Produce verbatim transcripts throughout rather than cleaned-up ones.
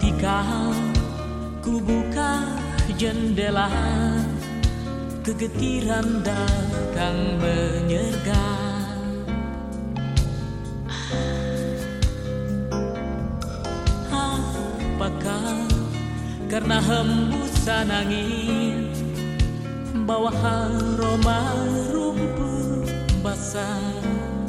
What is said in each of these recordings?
Ketika ku buka jendela, kegetiran datang menyergap. Apakah karena hembusan angin bawa aroma rumput basah?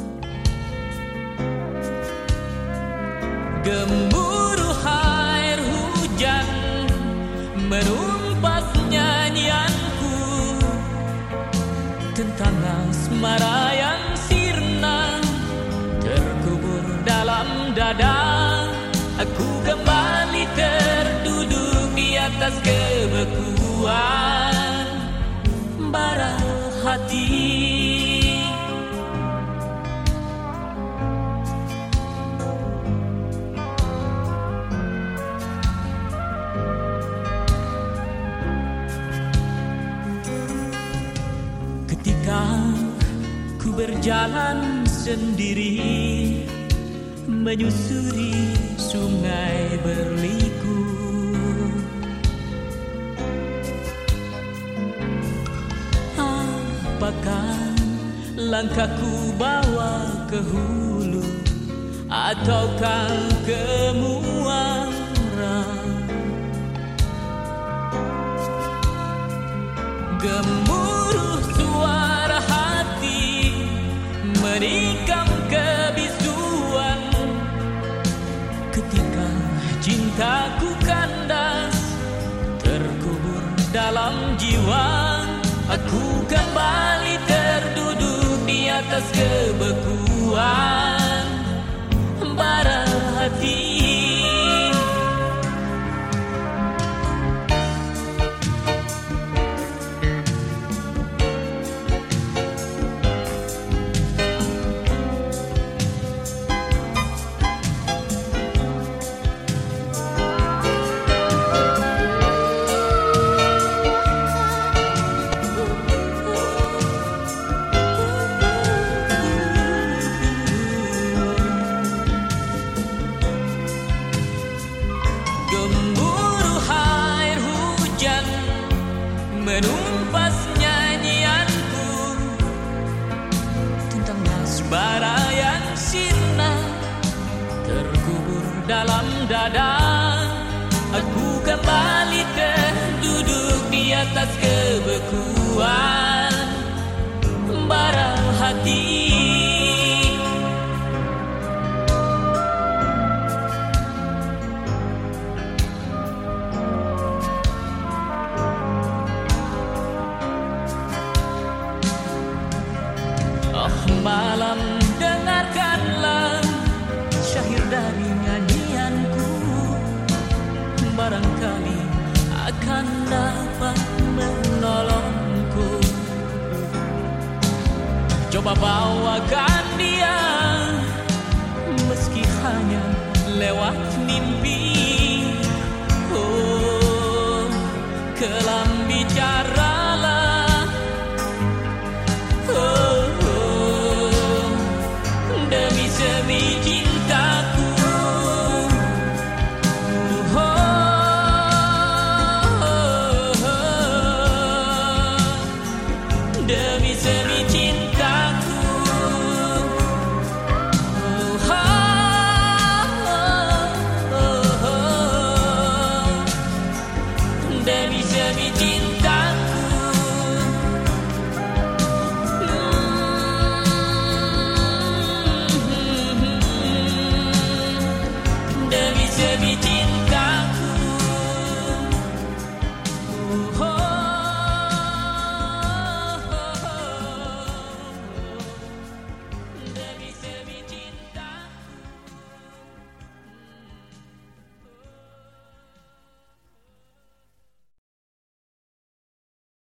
Gemuruh air hujan menumpas nyanyianku tentang asmara yang sirna terkubur dalam dada. Aku kembali terduduk di atas kebekuan bara hati. Ketika ku berjalan sendiri menyusuri sungai berliku, apakah langkahku bawa ke hulu ataukah ke muara? Gemuruh suara hati menikam kebisuan ketika cintaku kandas terkubur dalam jiwa. Aku kembali terduduk di atas kebekuan bara hati. Menumpas nyanyianku tentang asmara yang sirna terkubur dalam dada. Aku kembali terduduk di atas kebekuan bara hati. Malam dengarkanlah syair dari nyanyianku, barangkali akan dapat menolongku. Coba bawakan dia meski hanya lewat